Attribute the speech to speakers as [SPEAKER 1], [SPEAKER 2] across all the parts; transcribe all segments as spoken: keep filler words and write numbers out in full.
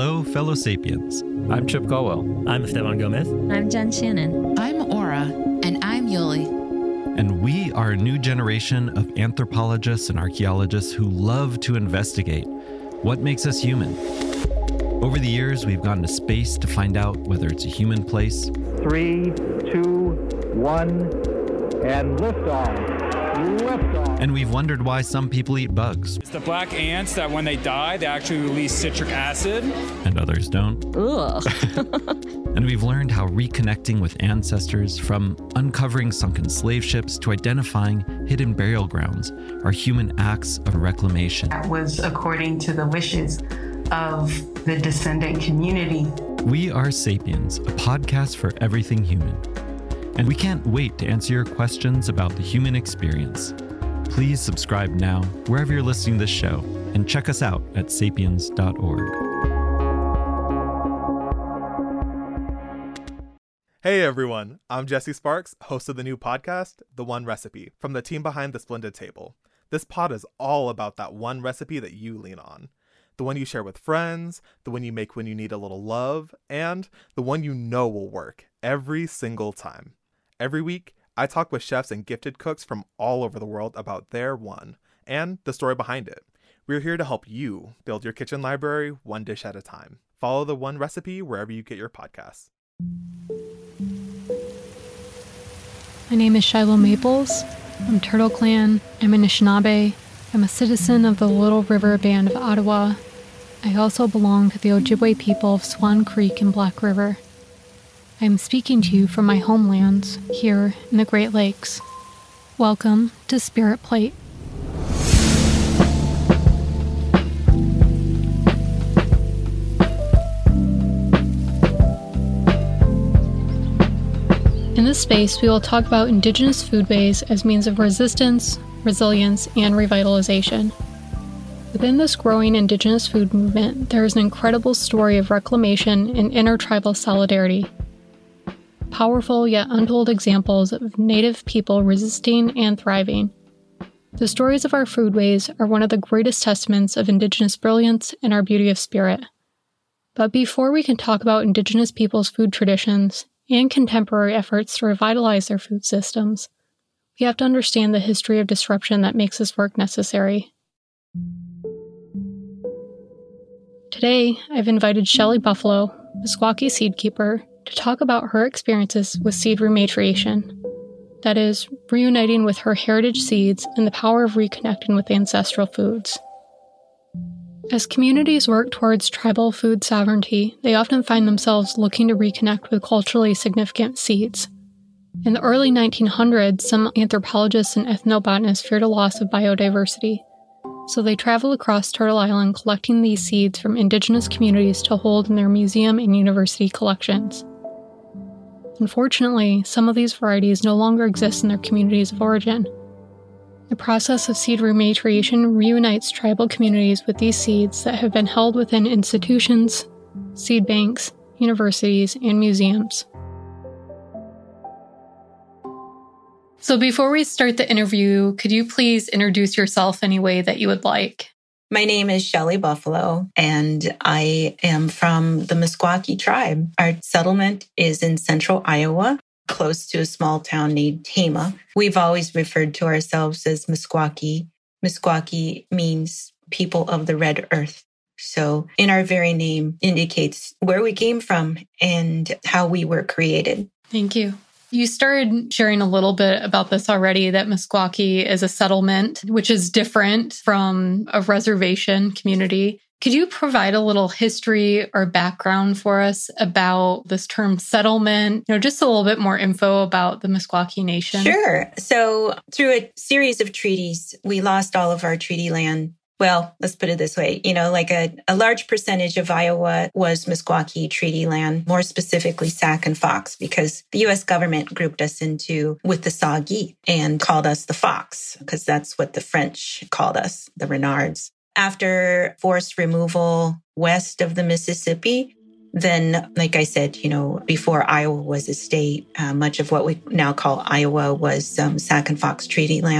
[SPEAKER 1] Hello, fellow sapiens.
[SPEAKER 2] I'm Chip Colwell.
[SPEAKER 3] I'm Esteban Gomez.
[SPEAKER 4] I'm Jen Shannon.
[SPEAKER 5] I'm Aura. And I'm Yuli.
[SPEAKER 1] And we are a new generation of anthropologists and archaeologists who love to investigate what makes us human. Over the years, we've gone to space to find out whether it's a human place.
[SPEAKER 6] Three, two, one, and liftoff. Liftoff.
[SPEAKER 1] And we've wondered why some people eat bugs.
[SPEAKER 7] It's the black ants that when they die, they actually release citric acid.
[SPEAKER 1] And others don't.
[SPEAKER 4] Ugh.
[SPEAKER 1] And we've learned how reconnecting with ancestors, from uncovering sunken slave ships to identifying hidden burial grounds, are human acts of reclamation.
[SPEAKER 8] That was according to the wishes of the descendant community.
[SPEAKER 1] We are Sapiens, a podcast for everything human. And we can't wait to answer your questions about the human experience. Please subscribe now, wherever you're listening to this show, and check us out at sapiens dot org.
[SPEAKER 9] Hey everyone, I'm Jesse Sparks, host of the new podcast, The One Recipe, from the team behind The Splendid Table. This pod is all about that one recipe that you lean on. The one you share with friends, the one you make when you need a little love, and the one you know will work every single time. Every week, I talk with chefs and gifted cooks from all over the world about their one, and the story behind it. We're here to help you build your kitchen library one dish at a time. Follow The One Recipe wherever you get your podcasts.
[SPEAKER 10] My name is Shiloh Maples. I'm Turtle Clan. I'm an Anishinaabe. I'm a citizen of the Little River Band of Ottawa. I also belong to the Ojibwe people of Swan Creek and Black River. I am speaking to you from my homelands, here in the Great Lakes. Welcome to Spirit Plate. In this space, we will talk about Indigenous foodways as means of resistance, resilience, and revitalization. Within this growing Indigenous food movement, there is an incredible story of reclamation and intertribal solidarity. Powerful yet untold examples of Native people resisting and thriving. The stories of our foodways are one of the greatest testaments of Indigenous brilliance and our beauty of spirit. But before we can talk about Indigenous people's food traditions and contemporary efforts to revitalize their food systems, we have to understand the history of disruption that makes this work necessary. Today, I've invited Shelley Buffalo, Meskwaki seed keeper, to talk about her experiences with seed rematriation. That is, reuniting with her heritage seeds and the power of reconnecting with ancestral foods. As communities work towards tribal food sovereignty, they often find themselves looking to reconnect with culturally significant seeds. In the early nineteen hundreds, some anthropologists and ethnobotanists feared a loss of biodiversity, so they traveled across Turtle Island collecting these seeds from indigenous communities to hold in their museum and university collections. Unfortunately, some of these varieties no longer exist in their communities of origin. The process of seed rematriation reunites tribal communities with these seeds that have been held within institutions, seed banks, universities, and museums. So before we start the interview, could you please introduce yourself any way that you would like?
[SPEAKER 11] My name is Shelley Buffalo, and I am from the Meskwaki tribe. Our settlement is in central Iowa, close to a small town named Tama. We've always referred to ourselves as Meskwaki. Meskwaki means people of the red earth. So in our very name indicates where we came from and how we were created.
[SPEAKER 10] Thank you. You started sharing a little bit about this already, that Meskwaki is a settlement, which is different from a reservation community. Could you provide a little history or background for us about this term settlement? You know, just a little bit more info about the Meskwaki Nation.
[SPEAKER 11] Sure. So through a series of treaties, we lost all of our treaty land. Well, let's put it this way, you know, like a, a large percentage of Iowa was Meskwaki treaty land, more specifically Sac and Fox, because the U S government grouped us into with the Saugee and called us the Fox, because that's what the French called us, the Renards. After forced removal west of the Mississippi, then, like I said, you know, before Iowa was a state, uh, much of what we now call Iowa was um, Sac and Fox treaty lands.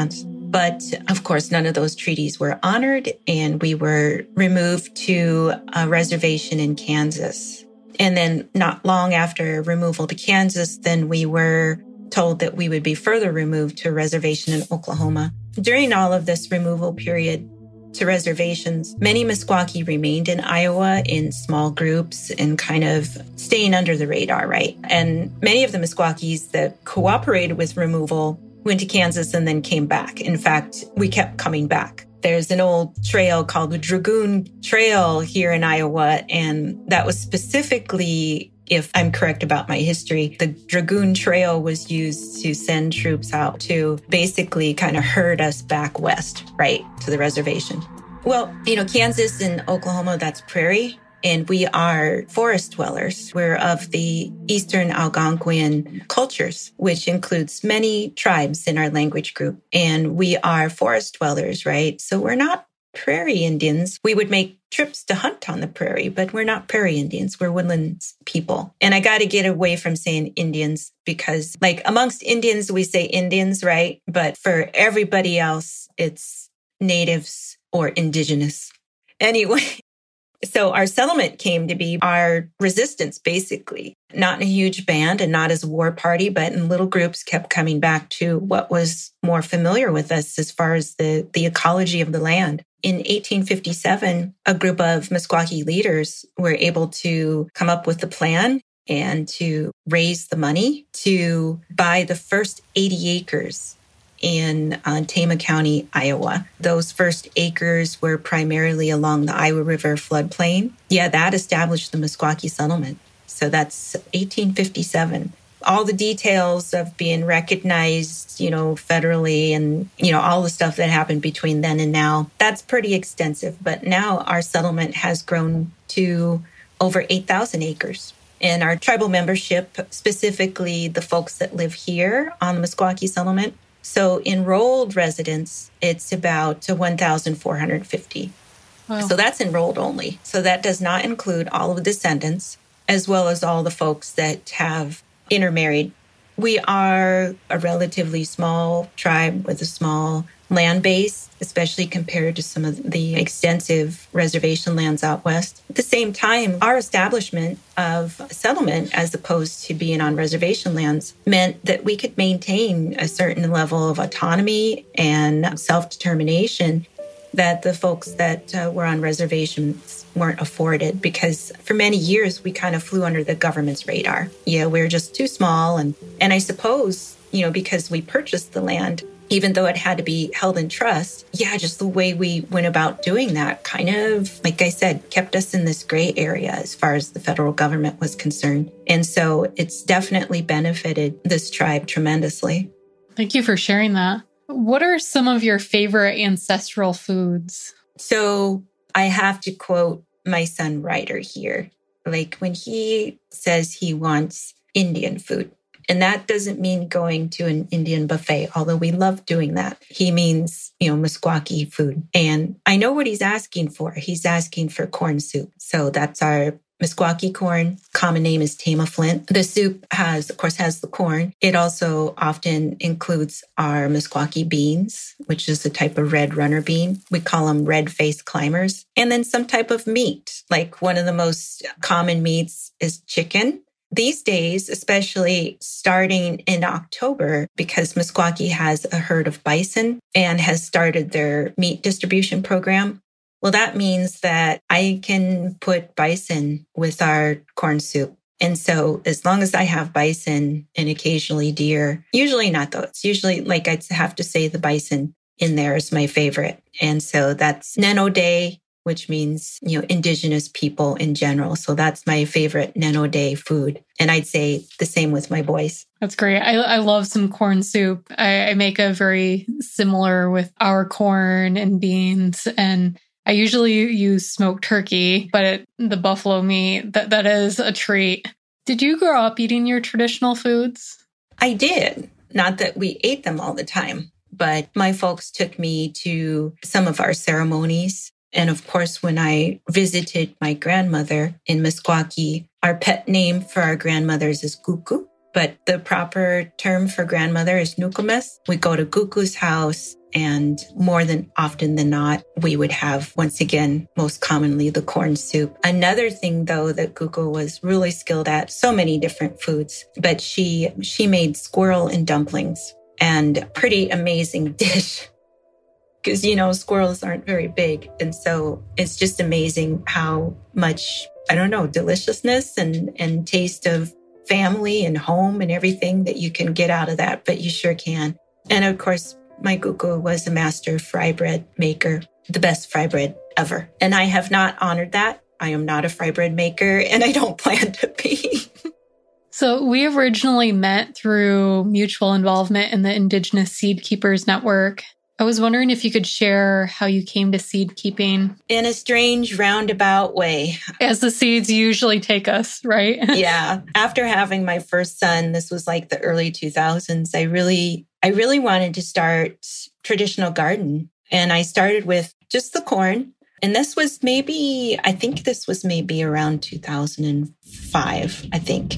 [SPEAKER 11] But of course, none of those treaties were honored, and we were removed to a reservation in Kansas. And then not long after removal to Kansas, then we were told that we would be further removed to a reservation in Oklahoma. During all of this removal period to reservations, many Meskwaki remained in Iowa in small groups and kind of staying under the radar, right? And many of the Meskwakis that cooperated with removal went to Kansas and then came back. In fact, we kept coming back. There's an old trail called the Dragoon Trail here in Iowa, and that was specifically, if I'm correct about my history, the Dragoon Trail was used to send troops out to basically kind of herd us back west, right, to the reservation. Well, you know, Kansas and Oklahoma, that's prairie, and we are forest dwellers. We're of the Eastern Algonquian cultures, which includes many tribes in our language group. And we are forest dwellers, right? So we're not prairie Indians. We would make trips to hunt on the prairie, but we're not prairie Indians. We're woodlands people. And I got to get away from saying Indians because, like, amongst Indians, we say Indians, right? But for everybody else, it's natives or indigenous. Anyway. So our settlement came to be our resistance, basically, not in a huge band and not as a war party, but in little groups kept coming back to what was more familiar with us as far as the, the ecology of the land. In eighteen fifty-seven, a group of Meskwaki leaders were able to come up with a plan and to raise the money to buy the first eighty acres in uh, Tama County, Iowa. Those first acres were primarily along the Iowa River floodplain. Yeah, that established the Meskwaki settlement. So that's eighteen fifty-seven. All the details of being recognized, you know, federally and, you know, all the stuff that happened between then and now, that's pretty extensive. But now our settlement has grown to over eight thousand acres. And our tribal membership, specifically the folks that live here on the Meskwaki settlement, so enrolled residents, it's about one thousand four hundred fifty. Wow. So that's enrolled only. So that does not include all of the descendants, as well as all the folks that have intermarried. We are a relatively small tribe with a small land base, especially compared to some of the extensive reservation lands out west. At the same time, our establishment of settlement, as opposed to being on reservation lands, meant that we could maintain a certain level of autonomy and self-determination that the folks that uh, were on reservations weren't afforded, because for many years we kind of flew under the government's radar. Yeah, we were just too small. And, and I suppose, you know, because we purchased the land, even though it had to be held in trust, yeah, just the way we went about doing that kind of, like I said, kept us in this gray area as far as the federal government was concerned. And so it's definitely benefited this tribe tremendously.
[SPEAKER 10] Thank you for sharing that. What are some of your favorite ancestral foods?
[SPEAKER 11] So I have to quote my son Ryder here. Like when he says he wants Indian food, and that doesn't mean going to an Indian buffet, although we love doing that. He means, you know, Meskwaki food. And I know what he's asking for. He's asking for corn soup. So that's our Meskwaki corn. Common name is Tama Flint. The soup has, of course, has the corn. It also often includes our Meskwaki beans, which is a type of red runner bean. We call them red-faced climbers. And then some type of meat. Like one of the most common meats is chicken. These days, especially starting in October, because Meskwaki has a herd of bison and has started their meat distribution program, well, that means that I can put bison with our corn soup. And so as long as I have bison and occasionally deer, usually not though, it's usually like I'd have to say the bison in there is my favorite. And so that's Neno Day, which means, you know, indigenous people in general. So that's my favorite Neno Day food. And I'd say the same with my boys.
[SPEAKER 10] That's great. I, I love some corn soup. I, I make a very similar with our corn and beans. And I usually use smoked turkey, but it, the buffalo meat, that, that is a treat. Did you grow up eating your traditional foods?
[SPEAKER 11] I did. Not that we ate them all the time, but my folks took me to some of our ceremonies. And of course, when I visited my grandmother in Meskwaki, our pet name for our grandmothers is Guku, but the proper term for grandmother is Nukumes. We go to Guku's house And more than often than not, we would have, once again, most commonly, the corn soup. Another thing, though, that Gugu was really skilled at, so many different foods, but she she made squirrel and dumplings, and pretty amazing dish. Because, you know, squirrels aren't very big. And so it's just amazing how much, I don't know, deliciousness and, and taste of family and home and everything that you can get out of that, but you sure can. And of course, my Gugu was a master fry bread maker, the best fry bread ever. And I have not honored that. I am not a fry bread maker, and I don't plan to be.
[SPEAKER 10] So we originally met through mutual involvement in the Indigenous Seed Keepers Network. I was wondering if you could share how you came to seed keeping.
[SPEAKER 11] In a strange roundabout way.
[SPEAKER 10] As the seeds usually take us, right?
[SPEAKER 11] Yeah. After having my first son, this was like the early two thousands, I really, I really wanted to start traditional garden. And I started with just the corn. And this was maybe, I think this was maybe around two thousand five, I think.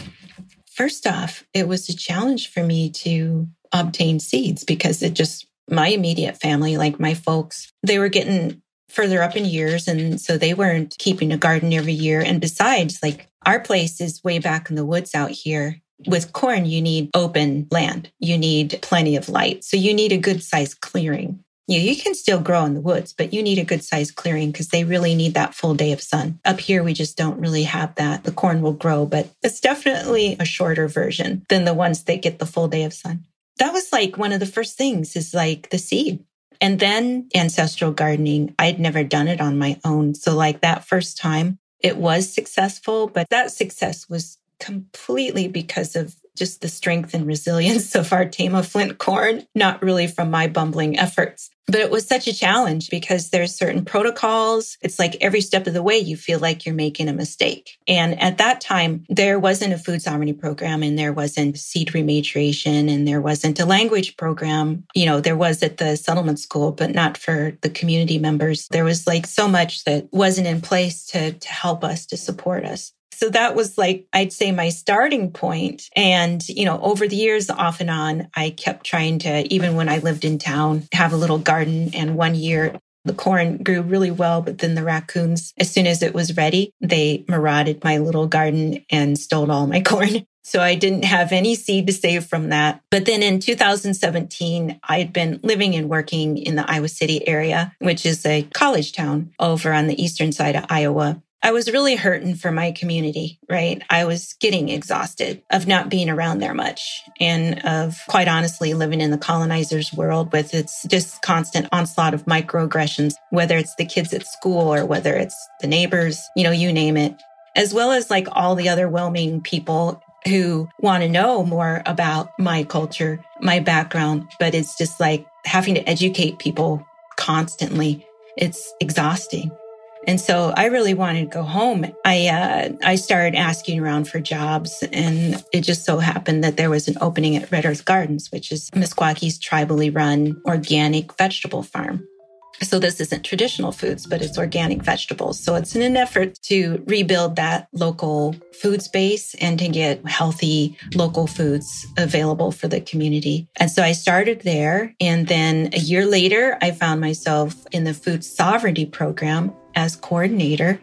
[SPEAKER 11] First off, it was a challenge for me to obtain seeds because it just, my immediate family, like my folks, they were getting further up in years. And so they weren't keeping a garden every year. And besides, like our place is way back in the woods out here. With corn, you need open land. You need plenty of light. So you need a good sized clearing. You, you can still grow in the woods, but you need a good sized clearing because they really need that full day of sun. Up here, we just don't really have that. The corn will grow, but it's definitely a shorter version than the ones that get the full day of sun. That was like one of the first things is like the seed. And then ancestral gardening. I'd never done it on my own. So like that first time, it was successful, but that success was completely because of just the strength and resilience of our Tama Flint corn, not really from my bumbling efforts. But it was such a challenge because there's certain protocols. It's like every step of the way, you feel like you're making a mistake. And at that time, there wasn't a food sovereignty program and there wasn't seed rematriation and there wasn't a language program. You know, there was at the settlement school, but not for the community members. There was like so much that wasn't in place to, to help us, to support us. So that was like, I'd say my starting point. And, you know, over the years, off and on, I kept trying to, even when I lived in town, have a little garden. And one year, the corn grew really well, but then the raccoons, as soon as it was ready, they marauded my little garden and stole all my corn. So I didn't have any seed to save from that. But then in two thousand seventeen, I had been living and working in the Iowa City area, which is a college town over on the eastern side of Iowa. I was really hurting for my community, right? I was getting exhausted of not being around there much and of, quite honestly, living in the colonizer's world with its just constant onslaught of microaggressions, whether it's the kids at school or whether it's the neighbors, you know, you name it, as well as like all the other well-meaning people who want to know more about my culture, my background, but it's just like having to educate people constantly. It's exhausting. And so I really wanted to go home. I uh, I started asking around for jobs, and it just so happened that there was an opening at Red Earth Gardens, which is Meskwakie's tribally run organic vegetable farm. So this isn't traditional foods, but it's organic vegetables. So it's in an effort to rebuild that local food space and to get healthy local foods available for the community. And so I started there. And then a year later, I found myself in the food sovereignty program as coordinator.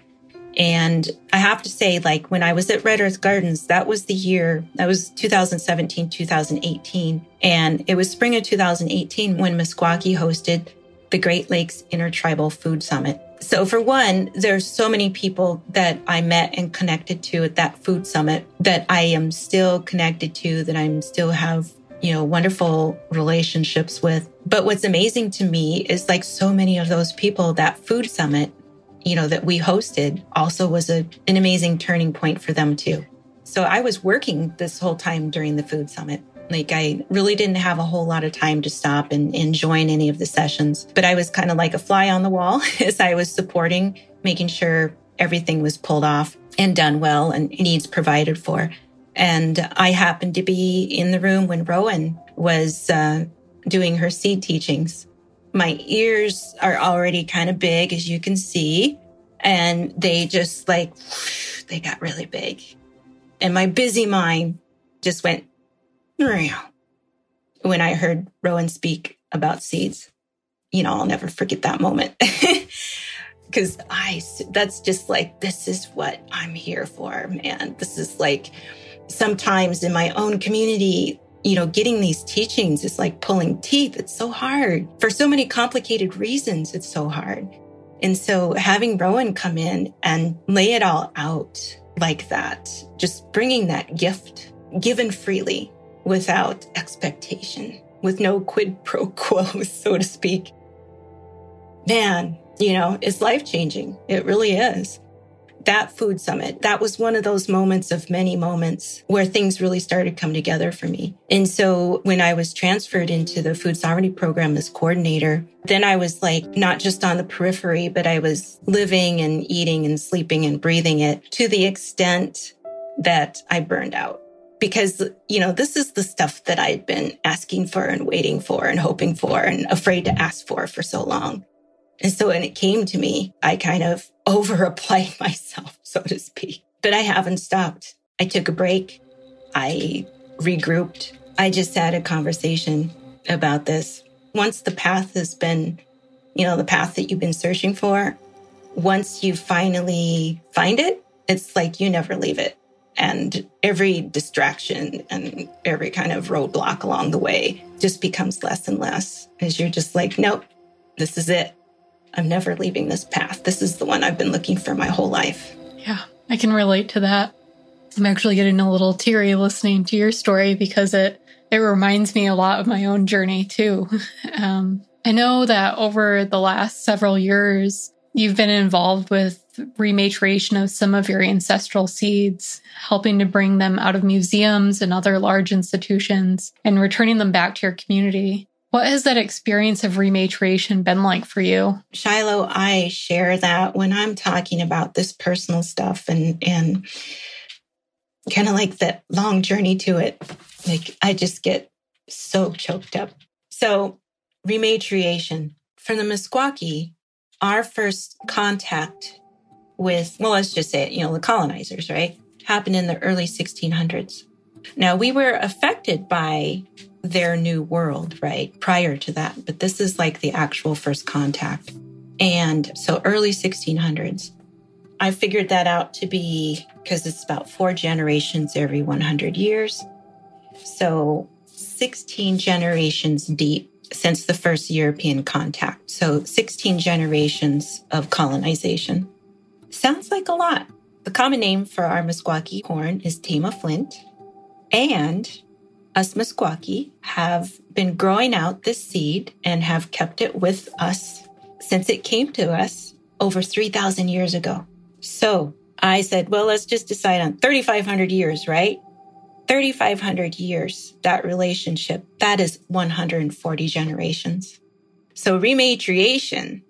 [SPEAKER 11] And I have to say, like when I was at Red Earth Gardens, that was the year, that was two thousand seventeen, two thousand eighteen. And it was spring of two thousand eighteen when Meskwaki hosted the Great Lakes Intertribal Food Summit. So for one, there's so many people that I met and connected to at that food summit that I am still connected to, that I'm still have, you know, wonderful relationships with. But what's amazing to me is like so many of those people, that food summit, you know, that we hosted also was a, an amazing turning point for them too. So I was working this whole time during the food summit. Like I really didn't have a whole lot of time to stop and, and join any of the sessions, but I was kind of like a fly on the wall as I was supporting, making sure everything was pulled off and done well and needs provided for. And I happened to be in the room when Rowan was uh, doing her seed teachings. My ears are already kind of big, as you can see, and they just like, they got really big. And my busy mind just went, when I heard Rowan speak about seeds. You know, I'll never forget that moment. Because I, that's just like, this is what I'm here for, man. This is like, sometimes in my own community, you know, getting these teachings is like pulling teeth. It's so hard. For so many complicated reasons, it's so hard. And so having Rowan come in and lay it all out like that, just bringing that gift given freely without expectation, with no quid pro quo, so to speak. Man, you know, it's life-changing. It really is. That food summit, that was one of those moments of many moments where things really started to come together for me. And so when I was transferred into the food sovereignty program as coordinator, then I was like not just on the periphery, but I was living and eating and sleeping and breathing it to the extent that I burned out. Because, you know, this is the stuff that I'd been asking for and waiting for and hoping for and afraid to ask for for so long. And so when it came to me, I kind of over-applied myself, so to speak. But I haven't stopped. I took a break. I regrouped. I just had a conversation about this. Once the path has been, you know, the path that you've been searching for, once you finally find it, it's like you never leave it. And every distraction and every kind of roadblock along the way just becomes less and less as you're just like, nope, this is it. I'm never leaving this path. This is the one I've been looking for my whole life.
[SPEAKER 10] Yeah, I can relate to that. I'm actually getting a little teary listening to your story because it, it reminds me a lot of my own journey too. Um, I know that over the last several years, you've been involved with rematriation of some of your ancestral seeds, helping to bring them out of museums and other large institutions and returning them back to your community. What has that experience of rematriation been like for you?
[SPEAKER 11] Shiloh, I share that when I'm talking about this personal stuff and, and kind of like that long journey to it. Like, I just get so choked up. So rematriation. For the Meskwaki, our first contact with, well, let's just say it, you know, the colonizers, right, happened in the early sixteen hundreds. Now, we were affected by their new world, right, prior to that. But this is like the actual first contact. And so early sixteen hundreds, I figured that out to be, because it's about four generations every one hundred years. So sixteen generations deep since the first European contact. So sixteen generations of colonization. Sounds like a lot. The common name for our Meskwaki corn is Tama Flint. And us Meskwaki have been growing out this seed and have kept it with us since it came to us over three thousand years ago. So I said, well, let's just decide on thirty-five hundred years, right? thirty-five hundred years, that relationship, that is one hundred forty generations. So rematriation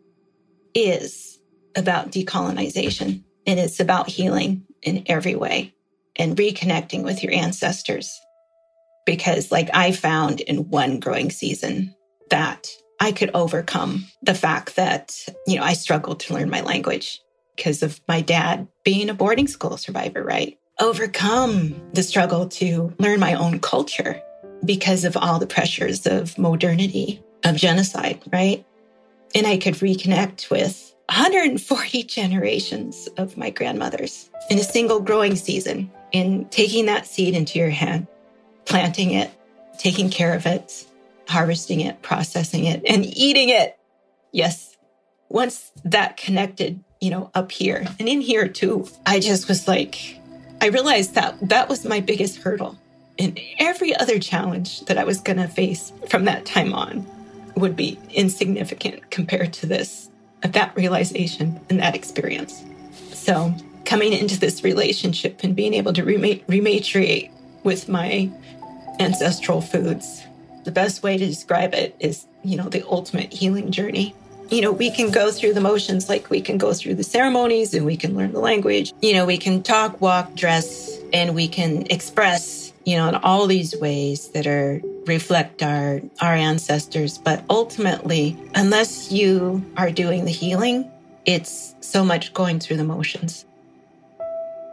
[SPEAKER 11] is about decolonization, and it's about healing in every way and reconnecting with your ancestors. Because like I found in one growing season that I could overcome the fact that, you know, I struggled to learn my language because of my dad being a boarding school survivor, right? Overcome the struggle to learn my own culture because of all the pressures of modernity, of genocide, right? And I could reconnect with one hundred forty generations of my grandmothers in a single growing season, in taking that seed into your hand, planting it, taking care of it, harvesting it, processing it, and eating it. Yes. Once that connected, you know, up here and in here too, I just was like, I realized that that was my biggest hurdle. And every other challenge that I was going to face from that time on would be insignificant compared to this, that realization and that experience. So coming into this relationship and being able to remat- rematriate with my ancestral foods, the best way to describe it is, you know, the ultimate healing journey. You know, we can go through the motions, like we can go through the ceremonies and we can learn the language. You know, we can talk, walk, dress, and we can express, you know, in all these ways that are reflect our, our ancestors. But ultimately, unless you are doing the healing, it's so much going through the motions.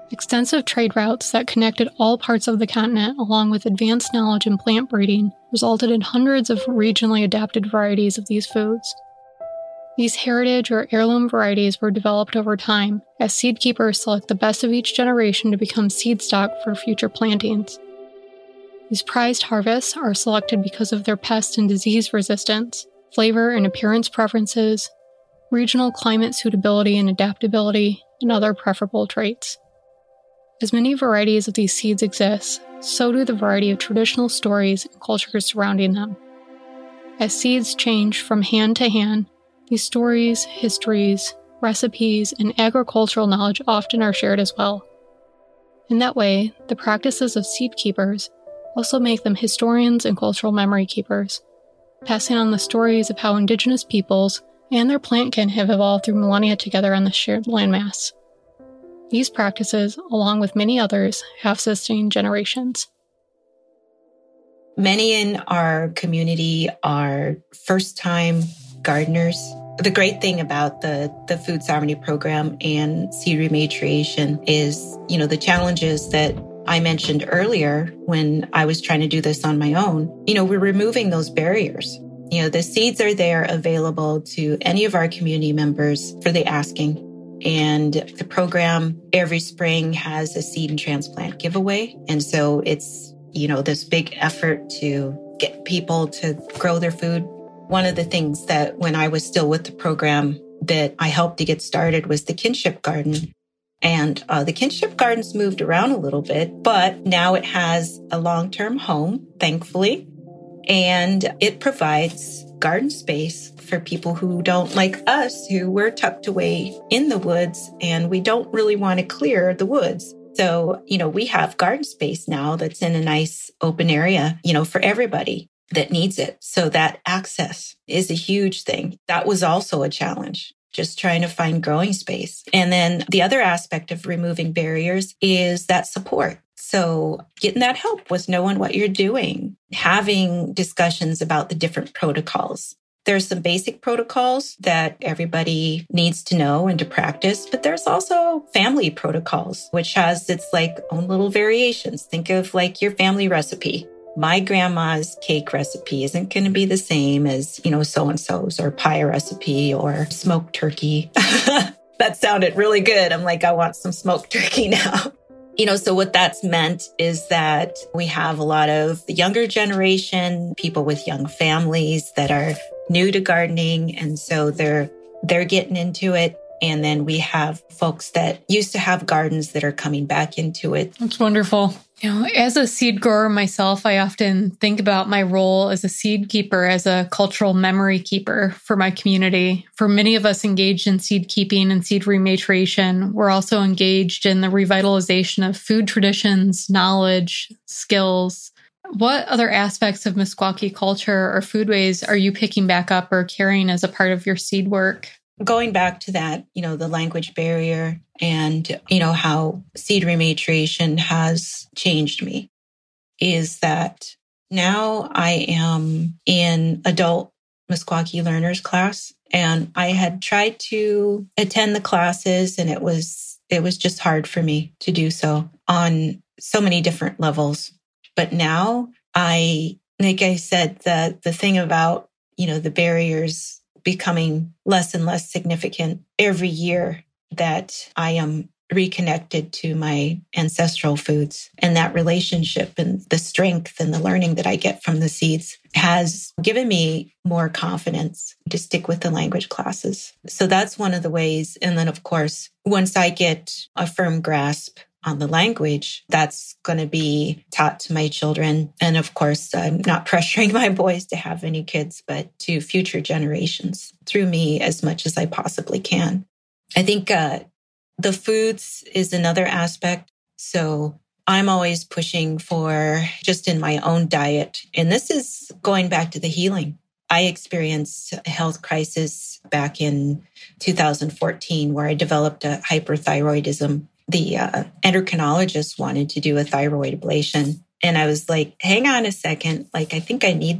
[SPEAKER 10] Extensive trade routes that connected all parts of the continent, along with advanced knowledge in plant breeding, resulted in hundreds of regionally adapted varieties of these foods. These heritage or heirloom varieties were developed over time, as seed keepers select the best of each generation to become seed stock for future plantings. These prized harvests are selected because of their pest and disease resistance, flavor and appearance preferences, regional climate suitability and adaptability, and other preferable traits. As many varieties of these seeds exist, so do the variety of traditional stories and cultures surrounding them. As seeds change from hand to hand, these stories, histories, recipes, and agricultural knowledge often are shared as well. In that way, the practices of seed keepers also make them historians and cultural memory keepers, passing on the stories of how indigenous peoples and their plant kin have evolved through millennia together on the shared landmass. These practices, along with many others, have sustained generations.
[SPEAKER 11] Many in our community are first-time gardeners. The great thing about the, the food sovereignty program and seed rematriation is, you know, the challenges that I mentioned earlier when I was trying to do this on my own. You know, we're removing those barriers. You know, the seeds are there available to any of our community members for the asking. And the program every spring has a seed and transplant giveaway. And so it's, you know, this big effort to get people to grow their food. One of the things that when I was still with the program that I helped to get started was the kinship garden. And uh, the kinship garden's moved around a little bit, but now it has a long-term home, thankfully. And it provides garden space for people who don't like us, who we're tucked away in the woods and we don't really want to clear the woods. So, you know, we have garden space now that's in a nice open area, you know, for everybody that needs it. So that access is a huge thing. That was also a challenge, just trying to find growing space. And then the other aspect of removing barriers is that support. So getting that help with knowing what you're doing, having discussions about the different protocols. There's some basic protocols that everybody needs to know and to practice, but there's also family protocols, which has its like own little variations. Think of like your family recipe. My grandma's cake recipe isn't going to be the same as, you know, so-and-so's or pie recipe or smoked turkey. That sounded really good. I'm like, I want some smoked turkey now. You know, so what that's meant is that we have a lot of the younger generation, people with young families that are new to gardening. And so they're, they're getting into it. And then we have folks that used to have gardens that are coming back into it.
[SPEAKER 10] That's wonderful. You know, as a seed grower myself, I often think about my role as a seed keeper, as a cultural memory keeper for my community. For many of us engaged in seed keeping and seed rematriation, we're also engaged in the revitalization of food traditions, knowledge, skills. What other aspects of Meskwaki culture or foodways are you picking back up or carrying as a part of your seed work?
[SPEAKER 11] Going back to that, you know, the language barrier and, you know, how seed rematriation has changed me is that now I am in adult Meskwaki learners class, and I had tried to attend the classes, and it was, it was just hard for me to do so on so many different levels. But now I, like I said, the, the thing about, you know, the barriers becoming less and less significant every year that I am reconnected to my ancestral foods, and that relationship and the strength and the learning that I get from the seeds has given me more confidence to stick with the language classes. So that's one of the ways. And then, of course, once I get a firm grasp on the language, that's going to be taught to my children. And of course, I'm not pressuring my boys to have any kids, but to future generations through me as much as I possibly can. I think uh, the foods is another aspect. So I'm always pushing for just in my own diet. And this is going back to the healing. I experienced a health crisis back in two thousand fourteen where I developed a hyperthyroidism. The uh, endocrinologist wanted to do a thyroid ablation. And I was like, hang on a second. Like, I think I need that.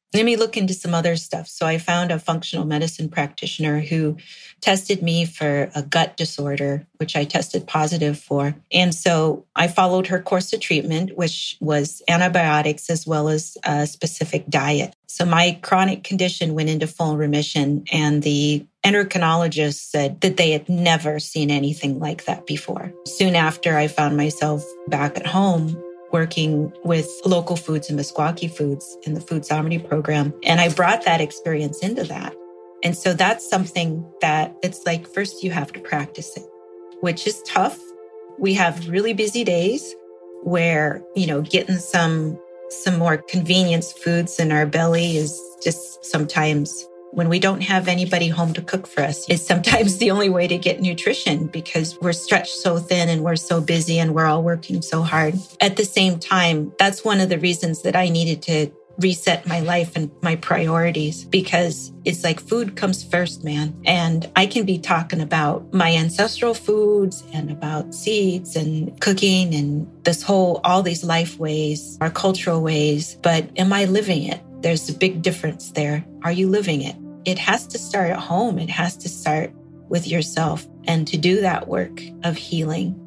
[SPEAKER 11] let me look into some other stuff. So I found a functional medicine practitioner who tested me for a gut disorder, which I tested positive for. And so I followed her course of treatment, which was antibiotics as well as a specific diet. So my chronic condition went into full remission, and the endocrinologist said that they had never seen anything like that before. Soon after, I found myself back at home working with local foods and Meskwaki foods in the food sovereignty program. And I brought that experience into that. And so that's something that it's like, first you have to practice it, which is tough. We have really busy days where, you know, getting some, some more convenience foods in our belly is just sometimes, when we don't have anybody home to cook for us, it's sometimes the only way to get nutrition because we're stretched so thin and we're so busy and we're all working so hard. At the same time, that's one of the reasons that I needed to reset my life and my priorities, because it's like food comes first, man. And I can be talking about my ancestral foods and about seeds and cooking and this whole, all these life ways, our cultural ways, but am I living it? There's a big difference there. Are you living it? It has to start at home. It has to start with yourself. And to do that work of healing,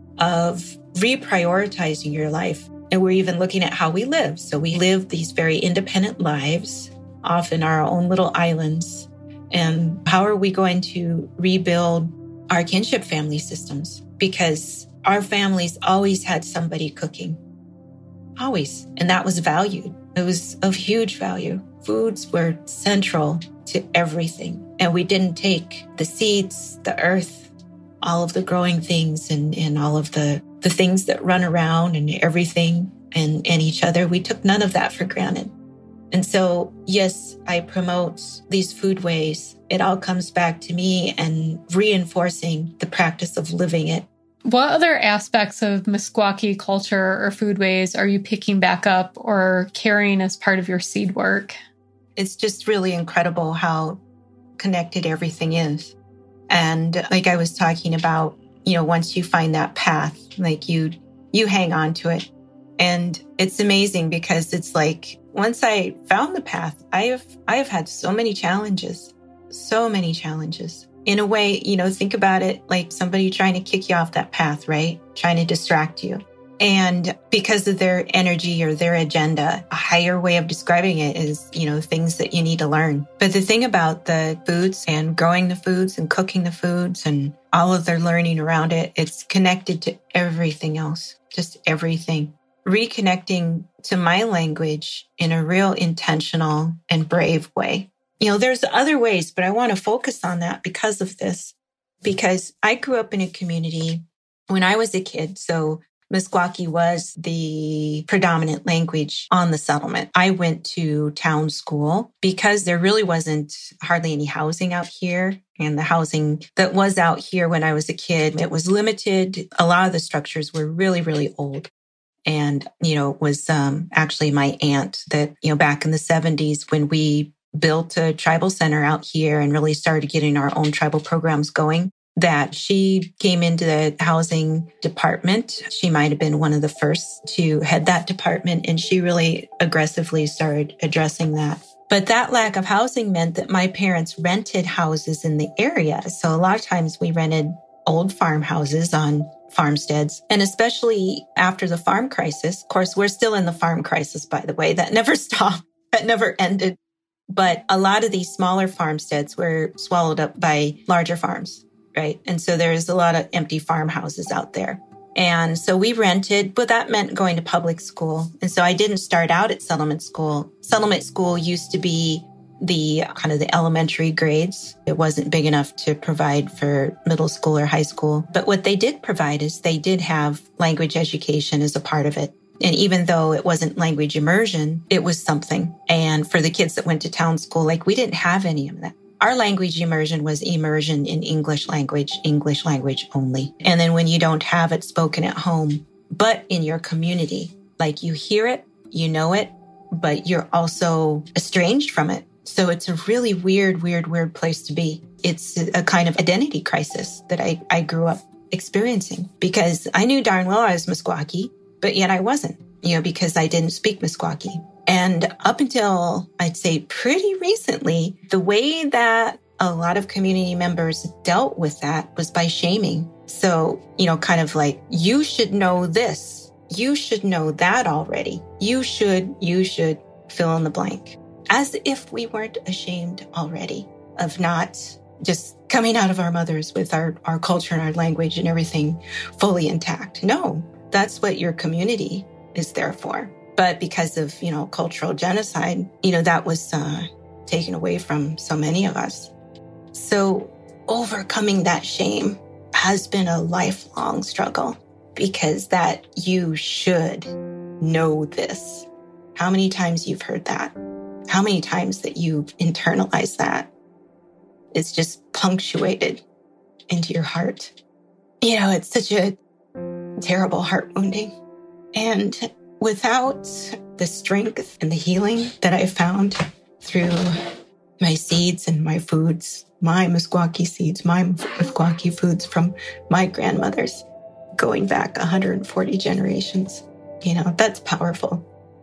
[SPEAKER 11] of reprioritizing your life. And we're even looking at how we live. So we live these very independent lives, often our own little islands. And how are we going to rebuild our kinship family systems? Because our families always had somebody cooking. Always. And that was valued. It was of huge value. Foods were central to everything. And we didn't take the seeds, the earth, all of the growing things and, and all of the, the things that run around and everything and, and each other. We took none of that for granted. And so, yes, I promote these food ways. It all comes back to me and reinforcing the practice of living it.
[SPEAKER 10] What other aspects of Meskwaki culture or foodways are you picking back up or carrying as part of your seed work?
[SPEAKER 11] It's just really incredible how connected everything is. And like I was talking about, you know, once you find that path, like you, you hang on to it. And it's amazing because it's like, once I found the path, I have, I have had so many challenges, so many challenges. In a way, you know, think about it like somebody trying to kick you off that path, right? Trying to distract you. And because of their energy or their agenda, a higher way of describing it is, you know, things that you need to learn. But the thing about the foods and growing the foods and cooking the foods and all of their learning around it, it's connected to everything else, just everything. Reconnecting to my language in a real intentional and brave way. You know, there's other ways, but I want to focus on that because of this, because I grew up in a community when I was a kid. So Meskwaki was the predominant language on the settlement. I went to town school because there really wasn't hardly any housing out here. And the housing that was out here when I was a kid, it was limited. A lot of the structures were really, really old. And, you know, it was um, actually my aunt that, you know, back in the seventies when we built a tribal center out here and really started getting our own tribal programs going, that she came into the housing department. She might have been one of the first to head that department, and she really aggressively started addressing that. But that lack of housing meant that my parents rented houses in the area. So a lot of times we rented old farmhouses on farmsteads. And especially after the farm crisis, of course, we're still in the farm crisis, by the way, that never stopped, that never ended. But a lot of these smaller farmsteads were swallowed up by larger farms, right? And so there's a lot of empty farmhouses out there. And so we rented, but that meant going to public school. And so I didn't start out at settlement school. Settlement school used to be the kind of the elementary grades. It wasn't big enough to provide for middle school or high school. But what they did provide is they did have language education as a part of it. And even though it wasn't language immersion, it was something. And for the kids that went to town school, like we didn't have any of that. Our language immersion was immersion in English language, English language only. And then when you don't have it spoken at home, but in your community, like you hear it, you know it, but you're also estranged from it. So it's a really weird, weird, weird place to be. It's a kind of identity crisis that I, I grew up experiencing because I knew darn well I was Meskwaki, but yet I wasn't, you know, because I didn't speak Meskwaki. And up until, I'd say, pretty recently, the way that a lot of community members dealt with that was by shaming. So, you know, kind of like, you should know this. You should know that already. You should, you should fill in the blank. As if we weren't ashamed already of not just coming out of our mothers with our, our culture and our language and everything fully intact. No, that's what your community is there for. But because of, you know, cultural genocide, you know, that was uh, taken away from so many of us. So overcoming that shame has been a lifelong struggle, because that you should know this. How many times you've heard that? How many times that you've internalized that? It's just punctuated into your heart. You know, it's such a terrible heart wounding. And without the strength and the healing that I found through my seeds and my foods, my Meskwaki seeds, my Meskwaki foods from my grandmothers, going back one hundred forty generations, you know, that's powerful.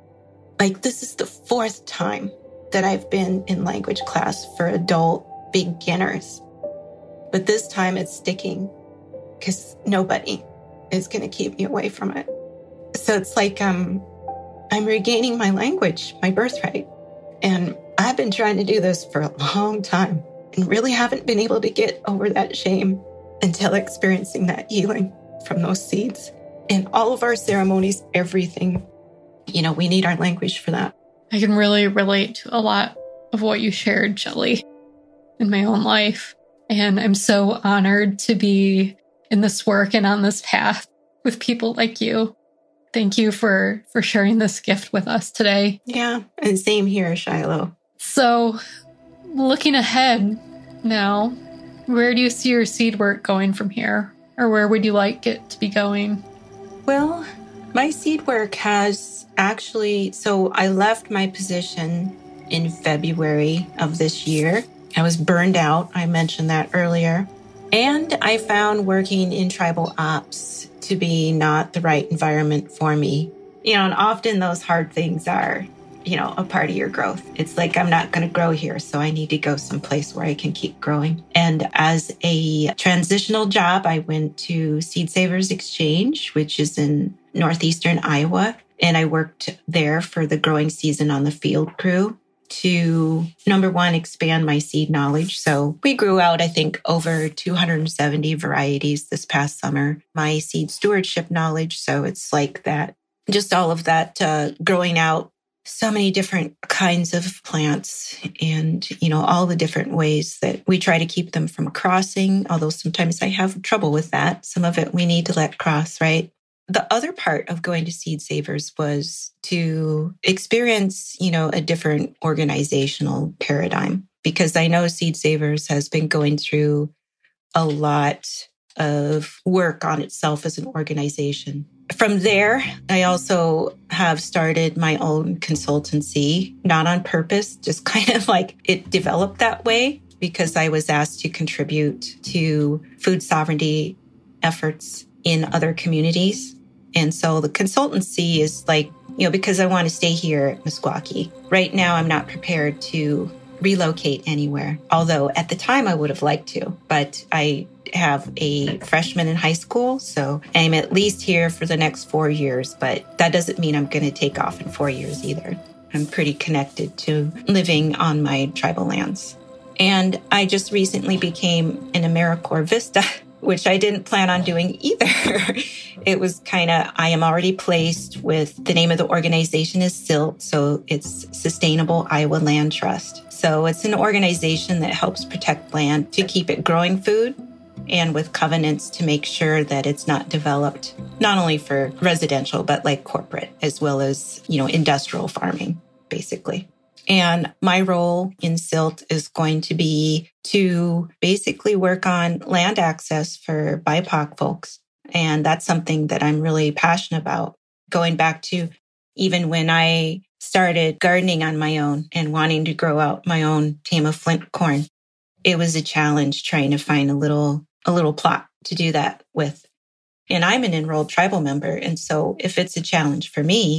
[SPEAKER 11] Like, this is the fourth time that I've been in language class for adult beginners. But this time it's sticking, because nobody is going to keep me away from it. So it's like um, I'm regaining my language, my birthright. And I've been trying to do this for a long time and really haven't been able to get over that shame until experiencing that healing from those seeds. In all of our ceremonies, everything, you know, we need our language for that.
[SPEAKER 10] I can really relate to a lot of what you shared, Shelly, in my own life. And I'm so honored to be in this work and on this path with people like you. Thank you for, for sharing this gift with us today.
[SPEAKER 11] Yeah, and same here, Shiloh.
[SPEAKER 10] So, looking ahead now, where do you see your seed work going from here? Or where would you like it to be going?
[SPEAKER 11] Well, my seed work has actually, so I left my position in February of this year. I was burned out. I mentioned that earlier. And I found working in tribal ops to be not the right environment for me. You know, and often those hard things are, you know, a part of your growth. It's like, I'm not going to grow here, so I need to go someplace where I can keep growing. And as a transitional job, I went to Seed Savers Exchange, which is in northeastern Iowa. And I worked there for the growing season on the field crew to, number one, expand my seed knowledge. So we grew out, I think, over two hundred seventy varieties this past summer. My seed stewardship knowledge. So it's like that, just all of that uh, growing out so many different kinds of plants and, you know, all the different ways that we try to keep them from crossing. Although sometimes I have trouble with that. Some of it we need to let cross, right? The other part of going to Seed Savers was to experience, you know, a different organizational paradigm, because I know Seed Savers has been going through a lot of work on itself as an organization. From there, I also have started my own consultancy, not on purpose, just kind of like it developed that way because I was asked to contribute to food sovereignty efforts in other communities. And so the consultancy is like, you know, because I want to stay here at Meskwaki. Right now, I'm not prepared to relocate anywhere, although at the time I would have liked to. But I have a freshman in high school, so I'm at least here for the next four years. But that doesn't mean I'm going to take off in four years either. I'm pretty connected to living on my tribal lands. And I just recently became an AmeriCorps Vista, which I didn't plan on doing either. It was kind of, I am already placed with, the name of the organization is SILT, so it's Sustainable Iowa Land Trust. So it's an organization that helps protect land to keep it growing food and with covenants to make sure that it's not developed, not only for residential, but like corporate, as well as, you know, industrial farming, basically. And my role in SILT is going to be to basically work on land access for B I P O C folks. And that's something that I'm really passionate about. Going back to even when I started gardening on my own and wanting to grow out my own Tama Flint corn, it was a challenge trying to find a little, a little plot to do that with. And I'm an enrolled tribal member. And so if it's a challenge for me,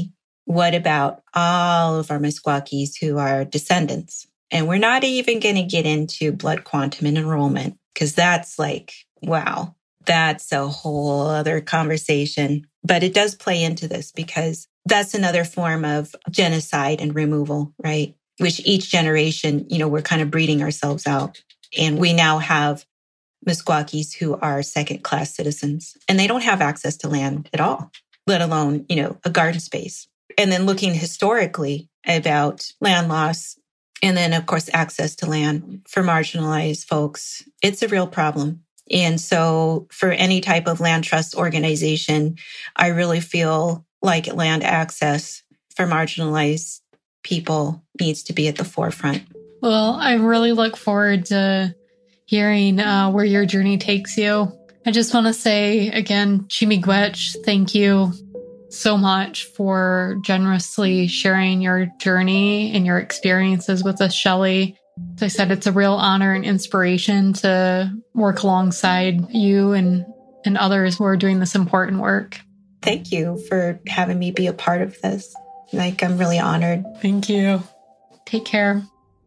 [SPEAKER 11] what about all of our Meskwakis who are descendants? And we're not even going to get into blood quantum and enrollment, because that's like, wow, that's a whole other conversation. But it does play into this because that's another form of genocide and removal, right? Which each generation, you know, we're kind of breeding ourselves out. And we now have Meskwakis who are second-class citizens, and they don't have access to land at all, let alone, you know, a garden space. And then looking historically about land loss, and then, of course, access to land for marginalized folks, it's a real problem. And so for any type of land trust organization, I really feel like land access for marginalized people needs to be at the forefront.
[SPEAKER 10] Well, I really look forward to hearing uh, where your journey takes you. I just want to say again, Chi-miigwech, thank you so much for generously sharing your journey and your experiences with us, Shelley. As I said, it's a real honor and inspiration to work alongside you and, and others who are doing this important work.
[SPEAKER 11] Thank you for having me be a part of this. Like, I'm really honored.
[SPEAKER 10] Thank you. Take care.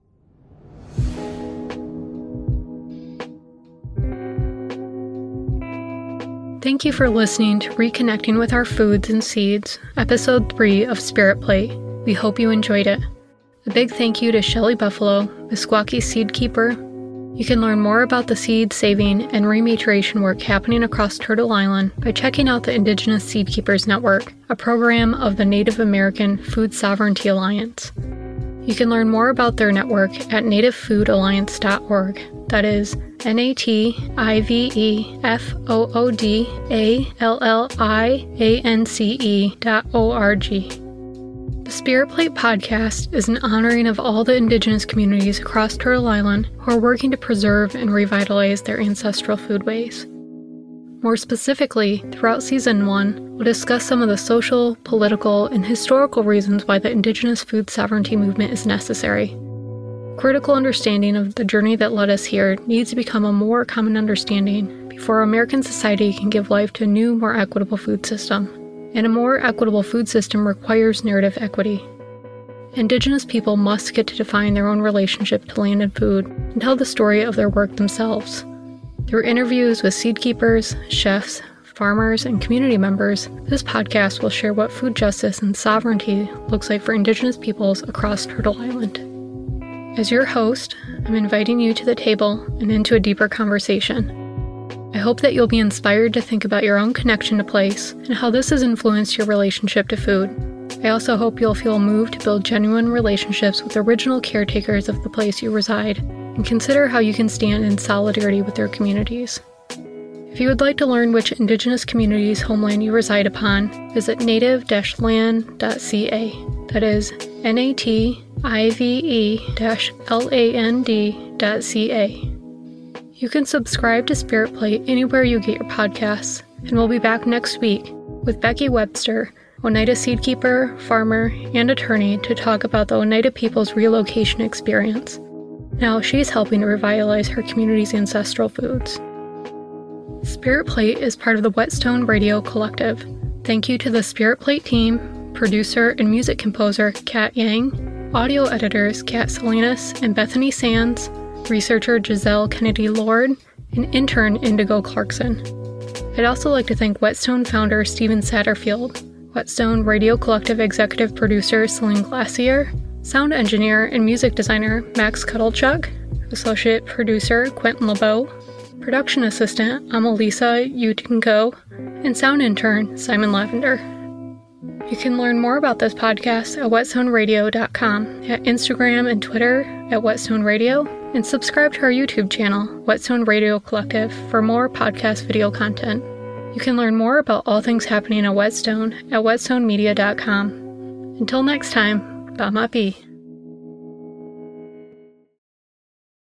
[SPEAKER 10] Thank you for listening to Reconnecting with Our Foods and Seeds, Episode three of Spirit Plate. We hope you enjoyed it. A big thank you to Shelley Buffalo, Meskwaki Seed Keeper. You can learn more about the seed saving and rematriation work happening across Turtle Island by checking out the Indigenous Seed Keepers Network, a program of the Native American Food Sovereignty Alliance. You can learn more about their network at native food alliance dot org. That is N A T I V E F O O D A L L I A N C E dot O R G. The Spirit Plate podcast is an honoring of all the Indigenous communities across Turtle Island who are working to preserve and revitalize their ancestral foodways. More specifically, throughout Season one, we'll discuss some of the social, political, and historical reasons why the Indigenous food sovereignty movement is necessary. Critical understanding of the journey that led us here needs to become a more common understanding before American society can give life to a new, more equitable food system. And a more equitable food system requires narrative equity. Indigenous people must get to define their own relationship to land and food and tell the story of their work themselves. Through interviews with seed keepers, chefs, farmers, and community members, this podcast will share what food justice and sovereignty looks like for Indigenous peoples across Turtle Island. As your host, I'm inviting you to the table and into a deeper conversation. I hope that you'll be inspired to think about your own connection to place and how this has influenced your relationship to food. I also hope you'll feel moved to build genuine relationships with original caretakers of the place you reside, and consider how you can stand in solidarity with their communities. If you would like to learn which Indigenous community's homeland you reside upon, visit native dash land dot c a. That is N A T I V E dash L A N D dot C A. You can subscribe to Spirit Plate anywhere you get your podcasts, and we'll be back next week with Becky Webster, Oneida seed keeper, farmer, and attorney, to talk about the Oneida people's relocation experience. Now she's helping to revitalize her community's ancestral foods. Spirit Plate is part of the Whetstone Radio Collective. Thank you to the Spirit Plate team, producer and music composer Kat Yang, audio editors Kat Salinas and Bethany Sands, researcher Giselle Kennedy-Lord, and intern Indigo Clarkson. I'd also like to thank Whetstone founder Stephen Satterfield, Whetstone Radio Collective executive producer Celine Glacier, sound engineer and music designer Max Cuddlechuk, associate producer Quentin LeBeau, production assistant Amelisa Utinko, and sound intern Simon Lavender. You can learn more about this podcast at whetstone radio dot com, at Instagram and Twitter at Whetstone Radio, and subscribe to our YouTube channel, Whetstone Radio Collective, for more podcast video content. You can learn more about all things happening at Whetstone at whetstone media dot com. Until next time, Bamapi.